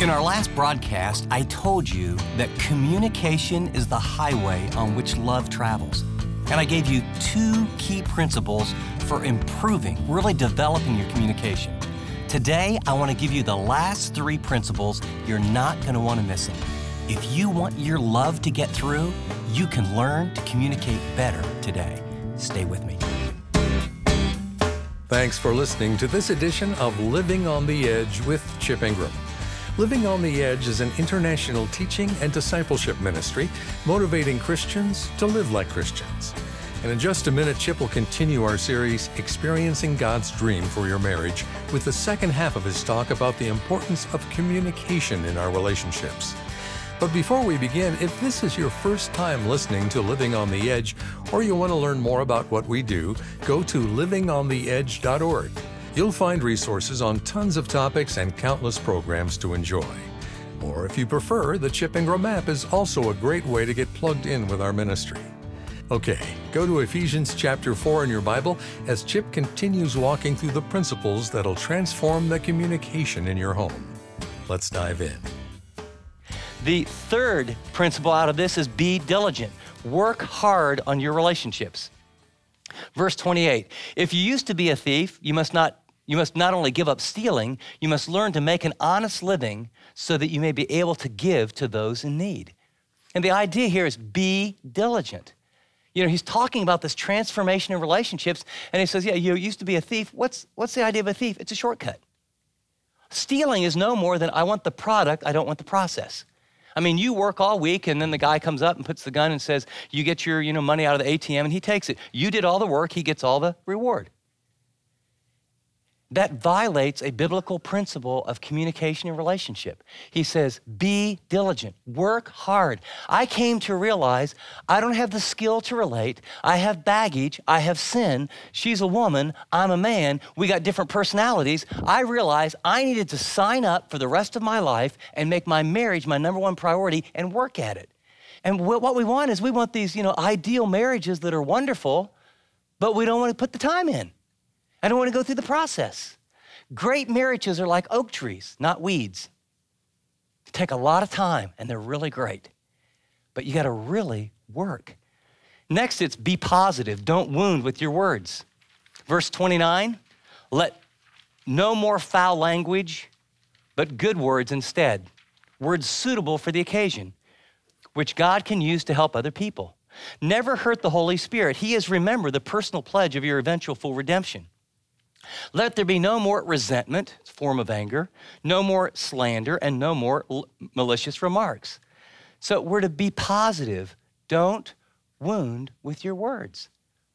In our last broadcast, I told you that communication is the highway on which love travels. And I gave you 2 key principles for improving, really developing your communication. Today, I want to give you the last 3 principles you're not going to want to miss them. If you want your love to get through, you can learn to communicate better today. Stay with me. Thanks for listening to this edition of Living on the Edge with Chip Ingram. Living on the Edge is an international teaching and discipleship ministry motivating Christians to live like Christians. And in just a minute, Chip will continue our series, Experiencing God's Dream for Your Marriage, with the second half of his talk about the importance of communication in our relationships. But before we begin, if this is your first time listening to Living on the Edge, or you want to learn more about what we do, go to livingontheedge.org. You'll find resources on tons of topics and countless programs to enjoy. Or if you prefer, the Chip Ingram app is also a great way to get plugged in with our ministry. Okay, go to Ephesians chapter 4 in your Bible as Chip continues walking through the principles that'll transform the communication in your home. Let's dive in. The third principle out of this is be diligent. Work hard on your relationships. Verse 28, if you used to be a thief, you must not only give up stealing, you must learn to make an honest living so that you may be able to give to those in need. And the idea here is be diligent. You know, he's talking about this transformation in relationships, and he says, yeah, you used to be a thief. What's the idea of a thief? It's a shortcut. Stealing is no more than I want the product, I don't want the process. I mean, you work all week, and then the guy comes up and puts the gun and says, you get your money out of the ATM, and he takes it. You did all the work, he gets all the reward. That violates a biblical principle of communication and relationship. He says, be diligent, work hard. I came to realize I don't have the skill to relate. I have baggage, I have sin. She's a woman, I'm a man. We got different personalities. I realized I needed to sign up for the rest of my life and make my marriage my number one priority and work at it. And what we want is we want these, ideal marriages that are wonderful, but we don't want to put the time in. I don't want to go through the process. Great marriages are like oak trees, not weeds. They take a lot of time, and they're really great. But you got to really work. Next, it's be positive. Don't wound with your words. Verse 29, let no more foul language, but good words instead. Words suitable for the occasion, which God can use to help other people. Never hurt the Holy Spirit. He has remembered the personal pledge of your eventual full redemption. Let there be no more resentment, it's a form of anger, no more slander, and no more malicious remarks. So we're to be positive. Don't wound with your words.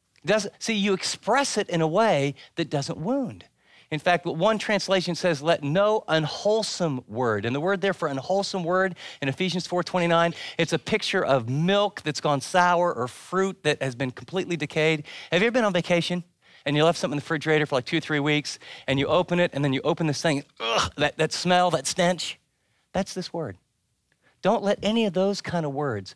You express it in a way that doesn't wound. In fact, one translation says, let no unwholesome word. And the word there for unwholesome word in Ephesians 4:29, it's a picture of milk that's gone sour or fruit that has been completely decayed. Have you ever been on vacation? And you left something in the refrigerator for like 2 or 3 weeks, and you open it, and then you open this thing, that smell, that stench, that's this word. Don't let any of those kind of words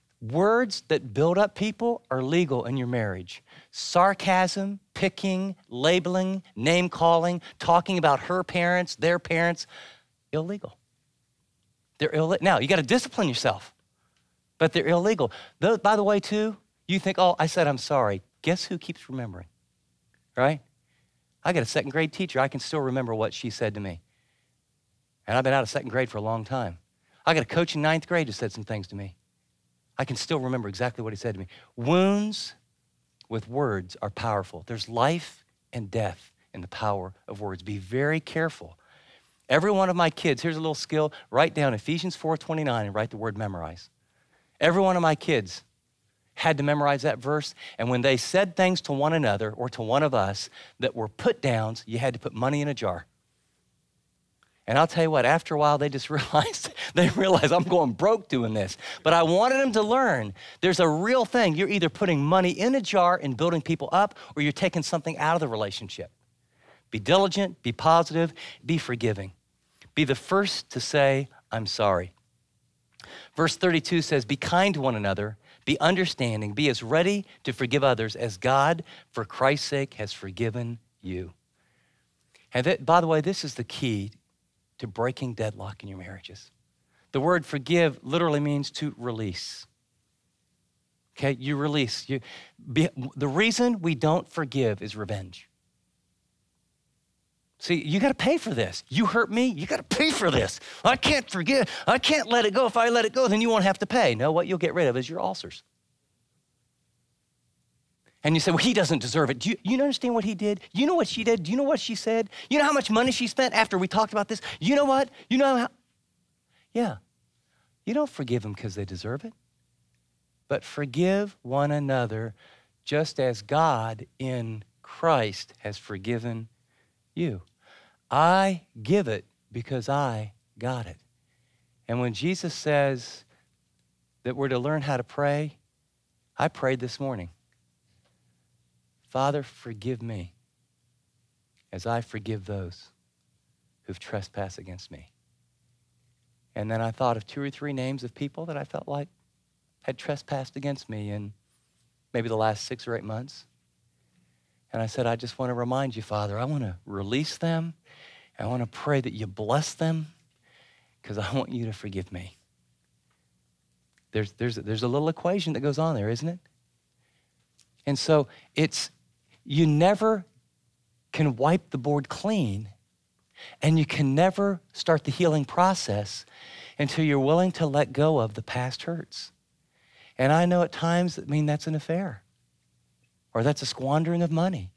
that build up people are legal in your marriage. Sarcasm, picking, labeling, name-calling, talking about her parents, their parents, illegal. They're illegal. Now, you got to discipline yourself, but they're illegal. By the way, too, you think, I said I'm sorry. Guess who keeps remembering? Right? I got a second grade teacher. I can still remember what she said to me. And I've been out of second grade for a long time. I got a coach in ninth grade who said some things to me. I can still remember exactly what he said to me. Wounds with words are powerful. There's life and death in the power of words. Be very careful. Every one of my kids, here's a little skill, write down Ephesians 4:29 and write the word memorize. Every one of my kids had to memorize that verse, and when they said things to one another or to one of us that were put downs, you had to put money in a jar. And I'll tell you what, after a while, they realized I'm going broke doing this. But I wanted them to learn there's a real thing. You're either putting money in a jar and building people up, or you're taking something out of the relationship. Be diligent, be positive, be forgiving. Be the first to say, I'm sorry. Verse 32 says, be kind to one another, be understanding, be as ready to forgive others as God, for Christ's sake, has forgiven you. And by the way, this is the key to breaking deadlock in your marriages. The word forgive literally means to release. Okay, you release. The reason we don't forgive is revenge. See, you got to pay for this. You hurt me, you got to pay for this. I can't forgive. I can't let it go. If I let it go, then you won't have to pay. No, what you'll get rid of is your ulcers. And you say, well, he doesn't deserve it. Do you understand what he did? You know what she did? Do you know what she said? You know how much money she spent after we talked about this? You know what? You know how? Yeah. You don't forgive them because they deserve it. But forgive one another just as God in Christ has forgiven you. I give it because I got it. And when Jesus says that we're to learn how to pray, I prayed this morning. Father, forgive me as I forgive those who've trespassed against me. And then I thought of 2 or 3 names of people that I felt like had trespassed against me in maybe the last 6 or 8 months. And I said, I just want to remind you, Father, I want to release them. I want to pray that you bless them because I want you to forgive me. There's a little equation that goes on there, isn't it? And so you never can wipe the board clean, and you can never start the healing process until you're willing to let go of the past hurts. And I know at times that's an affair, or that's a squandering of money.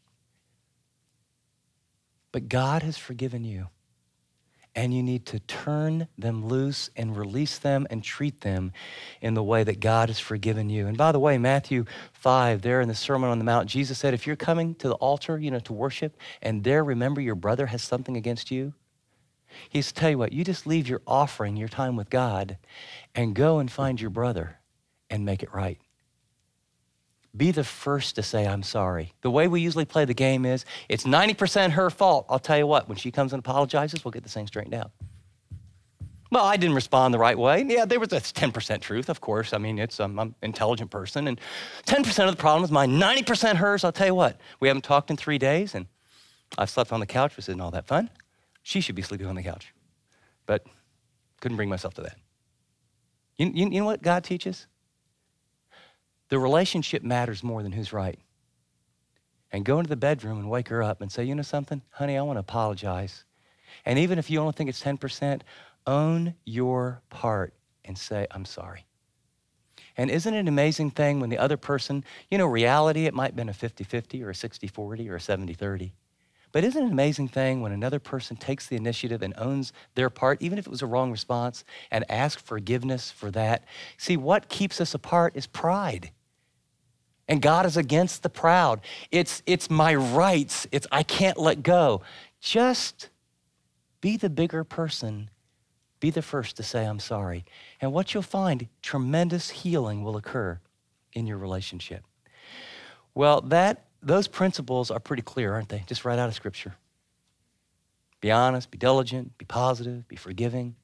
But God has forgiven you, and you need to turn them loose and release them and treat them in the way that God has forgiven you. And by the way, Matthew 5, there in the Sermon on the Mount, Jesus said, if you're coming to the altar, to worship, and there remember your brother has something against you, he's tell you what, you just leave your offering, your time with God, and go and find your brother and make it right. Be the first to say, I'm sorry. The way we usually play the game is, it's 90% her fault. I'll tell you what, when she comes and apologizes, we'll get this thing straightened out. Well, I didn't respond the right way. Yeah, that's 10% truth, of course. I'm an intelligent person, and 10% of the problem is mine, 90% hers. I'll tell you what, we haven't talked in 3 days, and I've slept on the couch, which isn't all that fun. She should be sleeping on the couch, but couldn't bring myself to that. You know what God teaches? The relationship matters more than who's right. And go into the bedroom and wake her up and say, you know something, honey, I want to apologize. And even if you only think it's 10%, own your part and say, I'm sorry. And isn't it an amazing thing when the other person, reality, it might have been a 50-50 or a 60-40 or a 70-30. But isn't it an amazing thing when another person takes the initiative and owns their part, even if it was a wrong response, and asks forgiveness for that? See, what keeps us apart is pride. And God is against the proud. It's my rights. I can't let go. Just be the bigger person. Be the first to say, I'm sorry. And what you'll find, tremendous healing will occur in your relationship. Well, those principles are pretty clear, aren't they? Just right out of Scripture. Be honest, be diligent, be positive, be forgiving.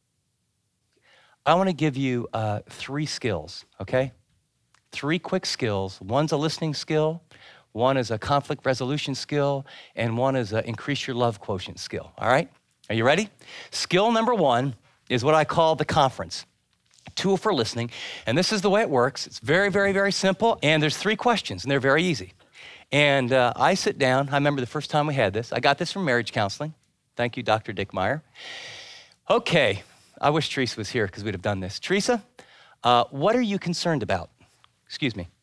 I want to give you 3 skills, okay? 3 quick skills. One's a listening skill, one is a conflict resolution skill, and one is a increase your love quotient skill, all right? Are you ready? Skill number 1 is what I call the conference, tool for listening. And this is the way it works. It's very, very, very simple. And there's 3 questions, and they're very easy. And I sit down. I remember the first time we had this. I got this from marriage counseling. Thank you, Dr. Dick Meyer. Okay, I wish Teresa was here because we'd have done this. Teresa, what are you concerned about? Excuse me.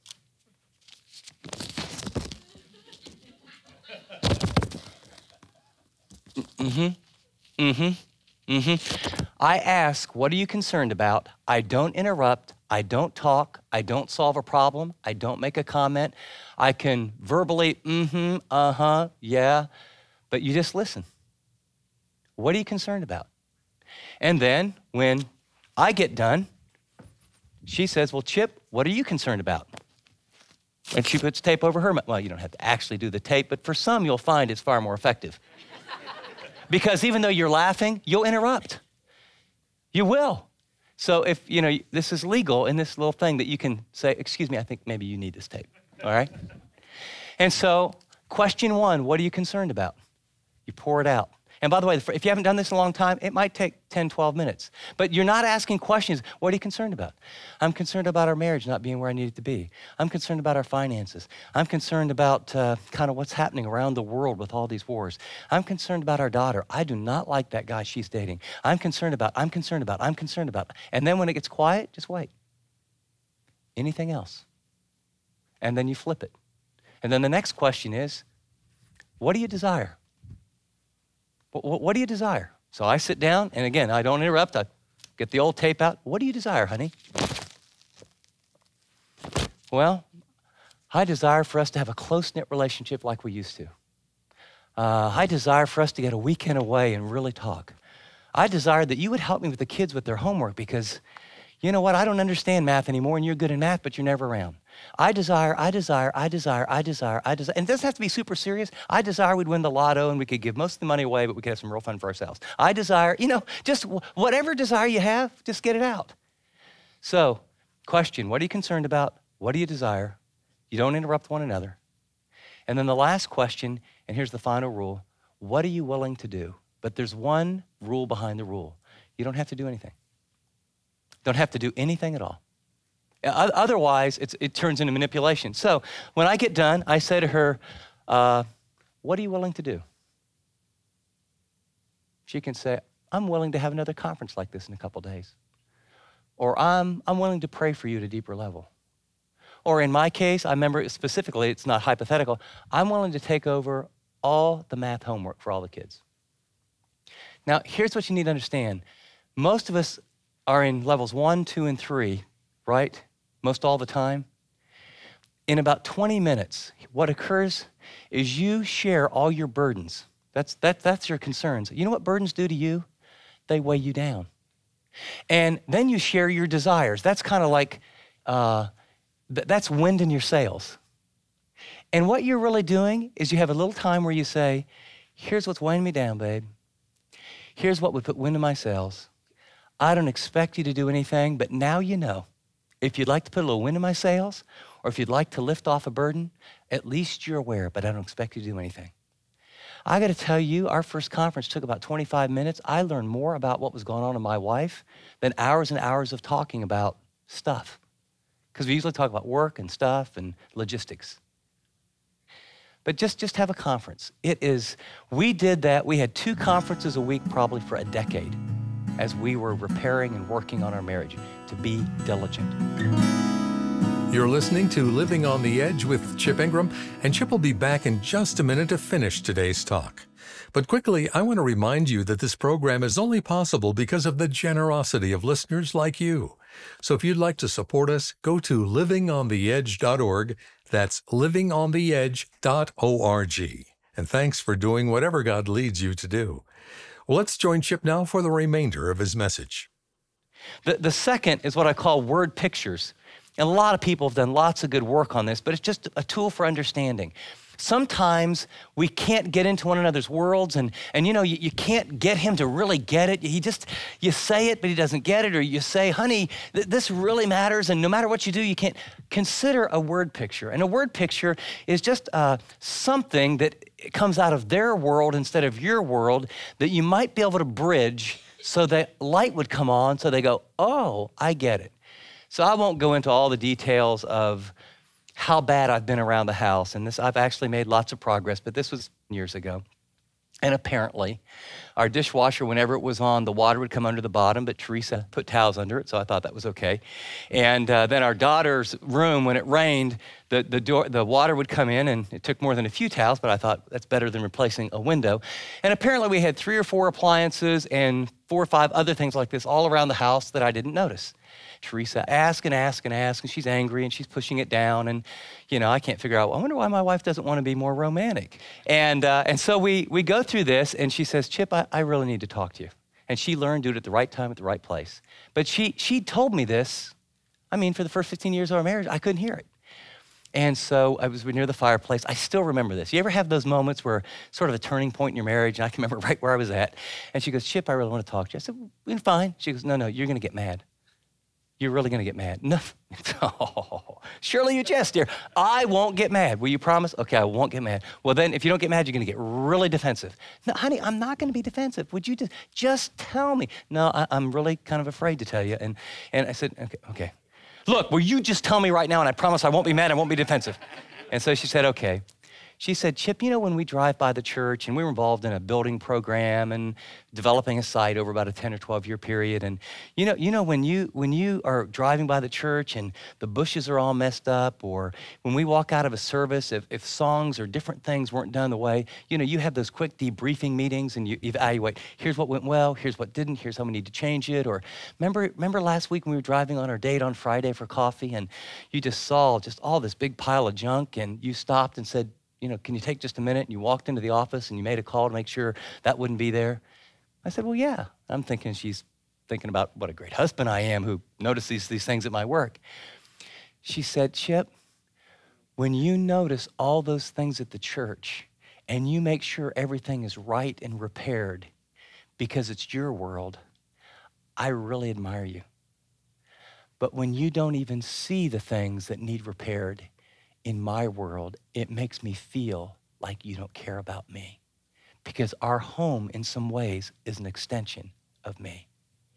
I ask, what are you concerned about? I don't interrupt. I don't talk. I don't solve a problem. I don't make a comment. I can verbally, yeah, but you just listen. What are you concerned about? And then when I get done, she says, well, Chip, what are you concerned about? And she puts tape over her mouth. Well, you don't have to actually do the tape, but for some, you'll find it's far more effective. Because even though you're laughing, you'll interrupt. You will. So if, this is legal in this little thing that you can say, excuse me, I think maybe you need this tape, all right? And so question 1, what are you concerned about? You pour it out. And by the way, if you haven't done this in a long time, it might take 10, 12 minutes. But you're not asking questions. What are you concerned about? I'm concerned about our marriage not being where I need it to be. I'm concerned about our finances. I'm concerned about kind of what's happening around the world with all these wars. I'm concerned about our daughter. I do not like that guy she's dating. I'm concerned about. And then when it gets quiet, just wait. Anything else? And then you flip it. And then the next question is, what do you desire? What do you desire? So I sit down, and again, I don't interrupt. I get the old tape out. What do you desire, honey? Well, I desire for us to have a close-knit relationship like we used to. I desire for us to get a weekend away and really talk. I desire that you would help me with the kids with their homework because, you know what, I don't understand math anymore, and you're good in math, but you're never around. I desire, and it doesn't have to be super serious. I desire we'd win the lotto and we could give most of the money away, but we could have some real fun for ourselves. I desire, just whatever desire you have, just get it out. So, question, what are you concerned about? What do you desire? You don't interrupt one another. And then the last question, and here's the final rule, what are you willing to do? But there's one rule behind the rule. You don't have to do anything. Don't have to do anything at all. Otherwise, it turns into manipulation. So when I get done, I say to her, what are you willing to do? She can say, I'm willing to have another conference like this in a couple days. Or I'm willing to pray for you at a deeper level. Or in my case, I remember specifically, it's not hypothetical, I'm willing to take over all the math homework for all the kids. Now, here's what you need to understand. Most of us are in levels 1, 2, and 3, right? Most all the time. In about 20 minutes, what occurs is you share all your burdens. That's your concerns. You know what burdens do to you? They weigh you down. And then you share your desires. That's kind of like, that's wind in your sails. And what you're really doing is you have a little time where you say, here's what's weighing me down, babe. Here's what would put wind in my sails. I don't expect you to do anything, but now you know. If you'd like to put a little wind in my sails, or if you'd like to lift off a burden, at least you're aware, but I don't expect you to do anything. I got to tell you, our first conference took about 25 minutes. I learned more about what was going on in my wife than hours and hours of talking about stuff. Because we usually talk about work and stuff and logistics. But just have a conference. We did that. We had 2 conferences a week probably for a decade as we were repairing and working on our marriage, to be diligent. You're listening to Living on the Edge with Chip Ingram, and Chip will be back in just a minute to finish today's talk. But quickly, I want to remind you that this program is only possible because of the generosity of listeners like you. So if you'd like to support us, go to livingontheedge.org. That's livingontheedge.org. And thanks for doing whatever God leads you to do. Well, let's join Chip now for the remainder of his message. The second is what I call word pictures. And a lot of people have done lots of good work on this, but it's just a tool for understanding. Sometimes we can't get into one another's worlds, and you can't get him to really get it. You say it, but he doesn't get it, or you say, honey, this really matters, and no matter what you do, you can't. Consider a word picture. And a word picture is just something that comes out of their world instead of your world that you might be able to bridge so that light would come on, so they go, oh, I get it. So I won't go into all the details of how bad I've been around the house. And I've actually made lots of progress, but this was years ago. And apparently, our dishwasher, whenever it was on, the water would come under the bottom, but Teresa put towels under it, so I thought that was okay. And then our daughter's room, when it rained, the water would come in, and it took more than a few towels, but I thought that's better than replacing a window. And apparently, we had 3 or 4 appliances and 4 or 5 other things like this all around the house that I didn't notice. Teresa asks, and she's angry, and she's pushing it down, and I can't figure out, I wonder why my wife doesn't want to be more romantic. And so we go through this, and she says, Chip, I really need to talk to you. And she learned to do it at the right time, at the right place. But she told me this, for the first 15 years of our marriage, I couldn't hear it. And so I was near the fireplace. I still remember this. You ever have those moments where sort of a turning point in your marriage, and I can remember right where I was at. And she goes, Chip, I really want to talk to you. I said, well, fine. She goes, no, you're going to get mad. You're really going to get mad. No. Oh, surely you jest, dear. I won't get mad. Will you promise? Okay, I won't get mad. Well, then if you don't get mad, you're going to get really defensive. No, honey, I'm not going to be defensive. Would you just tell me? No, I'm really kind of afraid to tell you. And I said, okay. Look, will you just tell me right now, and I promise I won't be mad, I won't be defensive. And so she said, okay. She said, Chip, you know, when we drive by the church and we were involved in a building program and developing a site over about a 10 or 12 year period. And you know, when you are driving by the church and the bushes are all messed up, or when we walk out of a service, if songs or different things weren't done the way, you know, you have those quick debriefing meetings and you evaluate, here's what went well, here's what didn't, here's how we need to change it. Or remember last week when we were driving on our date on Friday for coffee and you just saw just all this big pile of junk and you stopped and said, you know, can you take just a minute? And you walked into the office and you made a call to make sure that wouldn't be there. I said, well, yeah. I'm thinking she's thinking about what a great husband I am who noticed these things at my work. She said, Chip, when you notice all those things at the church and you make sure everything is right and repaired because it's your world, I really admire you. But when you don't even see the things that need repaired in my world, it makes me feel like you don't care about me, because our home in some ways is an extension of me.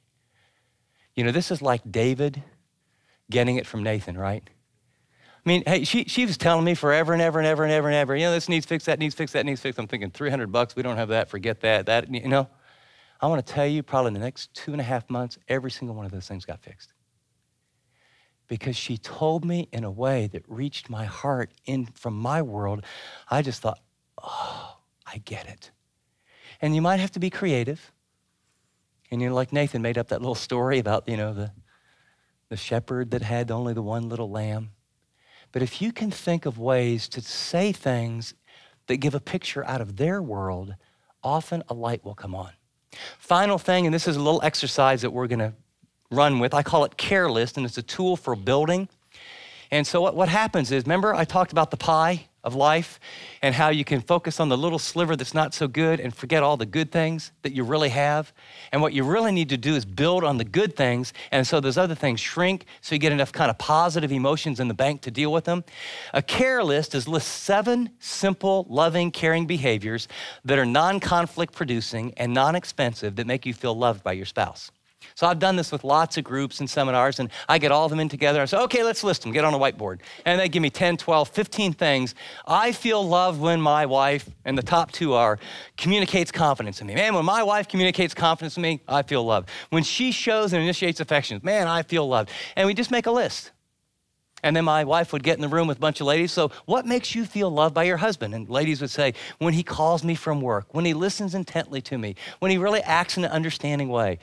You know, this is like David getting it from Nathan, right? I mean, hey, she was telling me forever and ever and ever and ever and ever, you know, this needs fixed, that needs fixed, that needs fixed. I'm thinking $300, we don't have that, forget that, you know. I want to tell you, probably in the next 2.5 months, every single one of those things got fixed. Because she told me in a way that reached my heart in from my world. I just thought, oh, I get it. And you might have to be creative. And you know, like Nathan made up that little story about, you know, the shepherd that had only the one little lamb. But if you can think of ways to say things that give a picture out of their world, often a light will come on. Final thing, and this is a little exercise that we're going to run with. I call it Care List, and it's a tool for building. And so what happens is, remember I talked about the pie of life and how you can focus on the little sliver that's not so good and forget all the good things that you really have. And what you really need to do is build on the good things, and so those other things shrink so you get enough kind of positive emotions in the bank to deal with them. A care list is list 7 simple, loving, caring behaviors that are non-conflict producing and non-expensive that make you feel loved by your spouse. So I've done this with lots of groups and seminars, and I get all of them in together. I say, okay, let's list them, get on a whiteboard. And they give me 10, 12, 15 things. I feel loved when my wife, and the top 2 are, communicates confidence in me. Man, when my wife communicates confidence in me, I feel loved. When she shows and initiates affection, man, I feel loved. And we just make a list. And then my wife would get in the room with a bunch of ladies. So what makes you feel loved by your husband? And ladies would say, when he calls me from work, when he listens intently to me, when he really acts in an understanding way.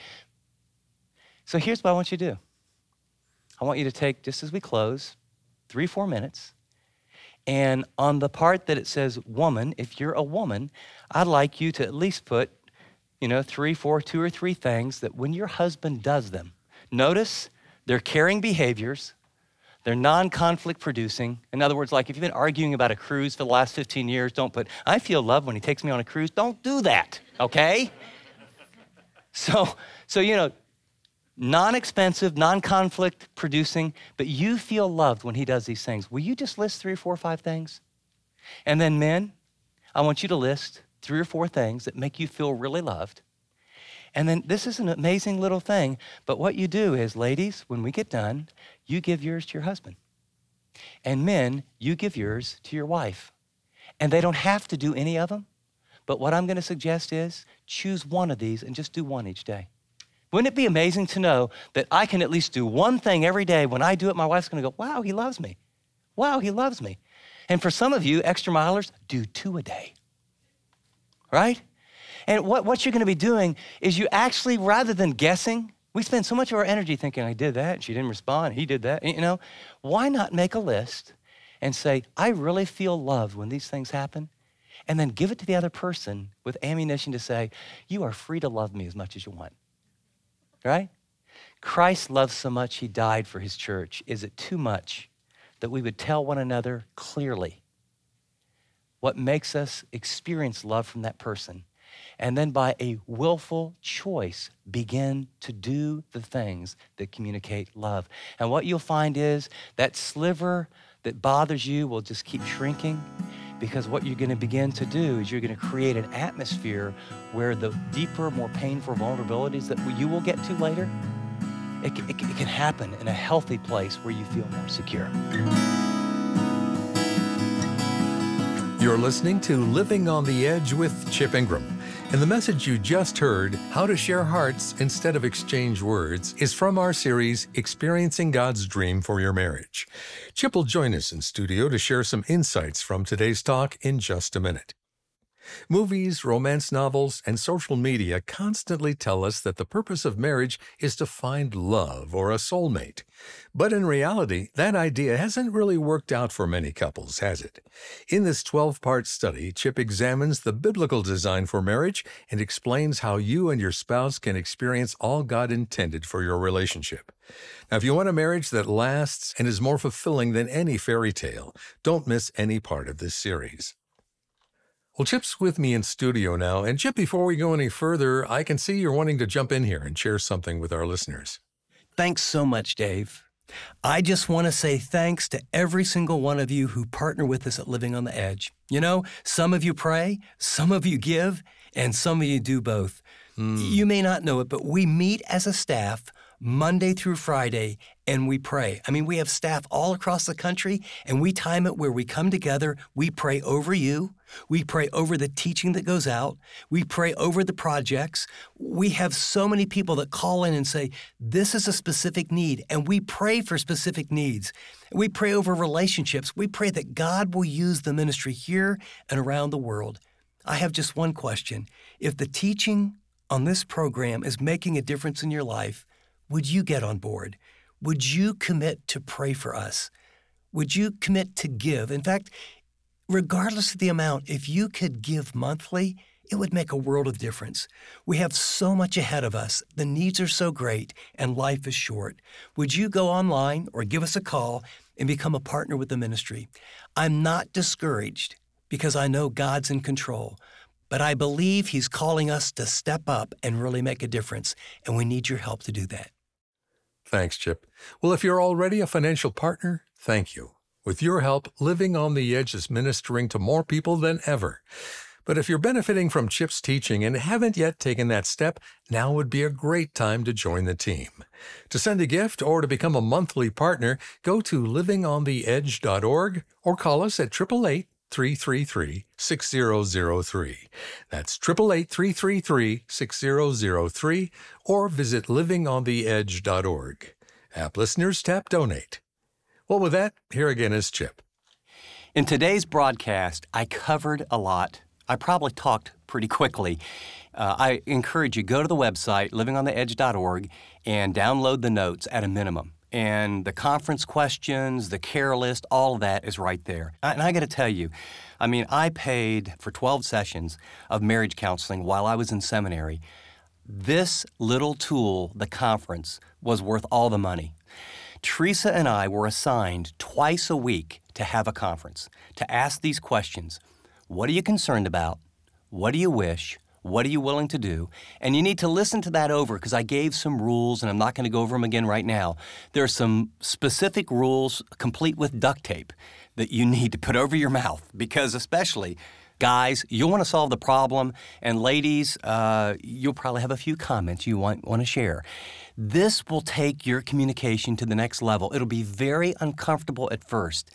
So here's what I want you to do. I want you to take, just as we close, 3-4 minutes. And on the part that it says woman, if you're a woman, I'd like you to at least put, 3, 4, 2 or 3 things that when your husband does them, notice they're caring behaviors, they're non-conflict producing. In other words, like if you've been arguing about a cruise for the last 15 years, don't put, I feel loved when he takes me on a cruise. Don't do that, okay? So non-expensive, non-conflict producing, but you feel loved when he does these things. Will you just list 3 or 4 or 5 things? And then men, I want you to list 3 or 4 things that make you feel really loved. And then this is an amazing little thing, but what you do is, ladies, when we get done, you give yours to your husband. And men, you give yours to your wife. And they don't have to do any of them, but what I'm gonna suggest is choose one of these and just do one each day. Wouldn't it be amazing to know that I can at least do one thing every day? When I do it, my wife's gonna go, wow, he loves me. Wow, he loves me. And for some of you, extra milers, do 2 a day, right? And what you're gonna be doing is you actually, rather than guessing, we spend so much of our energy thinking, I did that, and she didn't respond, he did that, why not make a list and say, I really feel loved when these things happen, and then give it to the other person with ammunition to say, you are free to love me as much as you want. Right? Christ loves so much, he died for his church. Is it too much that we would tell one another clearly what makes us experience love from that person? And then by a willful choice, begin to do the things that communicate love. And what you'll find is that sliver that bothers you will just keep shrinking, because what you're going to begin to do is you're going to create an atmosphere where the deeper, more painful vulnerabilities that you will get to later, it can happen in a healthy place where you feel more secure. You're listening to Living on the Edge with Chip Ingram. And the message you just heard, How to Share Hearts Instead of Exchange Words, is from our series, Experiencing God's Dream for Your Marriage. Chip will join us in studio to share some insights from today's talk in just a minute. Movies, romance novels, and social media constantly tell us that the purpose of marriage is to find love or a soulmate. But in reality, that idea hasn't really worked out for many couples, has it? In this 12-part study, Chip examines the biblical design for marriage and explains how you and your spouse can experience all God intended for your relationship. Now, if you want a marriage that lasts and is more fulfilling than any fairy tale, don't miss any part of this series. Well, Chip's with me in studio now. And Chip, before we go any further, I can see you're wanting to jump in here and share something with our listeners. Thanks so much, Dave. I just want to say thanks to every single one of you who partner with us at Living on the Edge. You know, some of you pray, some of you give, and some of you do both. You may not know it, but we meet as a staff Monday through Friday, and we pray. I mean, we have staff all across the country, and we time it where we come together. We pray over you. We pray over the teaching that goes out. We pray over the projects. We have so many people that call in and say, this is a specific need, and we pray for specific needs. We pray over relationships. We pray that God will use the ministry here and around the world. I have just one question. If the teaching on this program is making a difference in your life, would you get on board? Would you commit to pray for us? Would you commit to give? In fact, regardless of the amount, if you could give monthly, it would make a world of difference. We have so much ahead of us. The needs are so great, and life is short. Would you go online or give us a call and become a partner with the ministry? I'm not discouraged because I know God's in control. But I believe He's calling us to step up and really make a difference, and we need your help to do that. Thanks, Chip. Well, if you're already a financial partner, thank you. With your help, Living on the Edge is ministering to more people than ever. But if you're benefiting from Chip's teaching and haven't yet taken that step, now would be a great time to join the team. To send a gift or to become a monthly partner, go to livingontheedge.org or call us at 888-333-6003. That's 888-333-6003, or visit livingontheedge.org. App listeners, tap Donate. Well, with that, here again is Chip. In today's broadcast, I covered a lot. I probably talked pretty quickly. I encourage you, go to the website, livingontheedge.org, and download the notes at a minimum. And the conference questions, the care list, all of that is right there. And I got to tell you, I mean, I paid for 12 sessions of marriage counseling while I was in seminary. This little tool, the conference, was worth all the money. Teresa and I were assigned twice a week to have a conference, to ask these questions. What are you concerned about? What do you wish? What are you willing to do? And you need to listen to that over, because I gave some rules, and I'm not going to go over them again right now. There are some specific rules, complete with duct tape, that you need to put over your mouth, because especially, guys, you'll want to solve the problem, and ladies, you'll probably have a few comments you want to share. This will take your communication to the next level. It'll be very uncomfortable at first.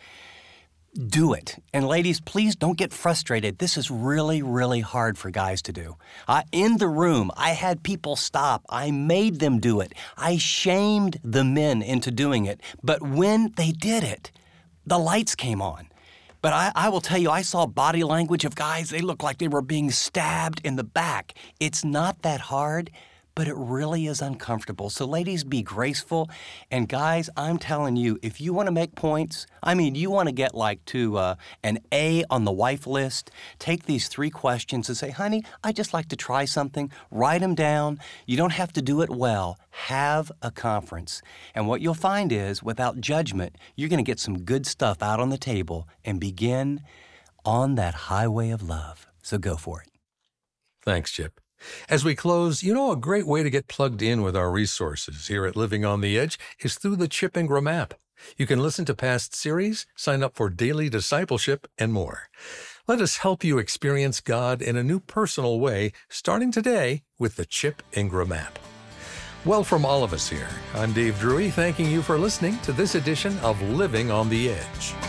Do it. And ladies, please don't get frustrated. This is really, really hard for guys to do. In the room, I had people stop. I made them do it. I shamed the men into doing it. But when they did it, the lights came on. But I will tell you, I saw body language of guys. They looked like they were being stabbed in the back. It's not that hard, but it really is uncomfortable. So ladies, be graceful. And guys, I'm telling you, if you want to make points, I mean, you want to get like to an A on the wife list, take these 3 questions and say, honey, I'd just like to try something. Write them down. You don't have to do it well. Have a conference. And what you'll find is, without judgment, you're going to get some good stuff out on the table and begin on that highway of love. So go for it. Thanks, Chip. As we close, a great way to get plugged in with our resources here at Living on the Edge is through the Chip Ingram app. You can listen to past series, sign up for daily discipleship, and more. Let us help you experience God in a new personal way, starting today with the Chip Ingram app. Well, from all of us here, I'm Dave Drury, thanking you for listening to this edition of Living on the Edge.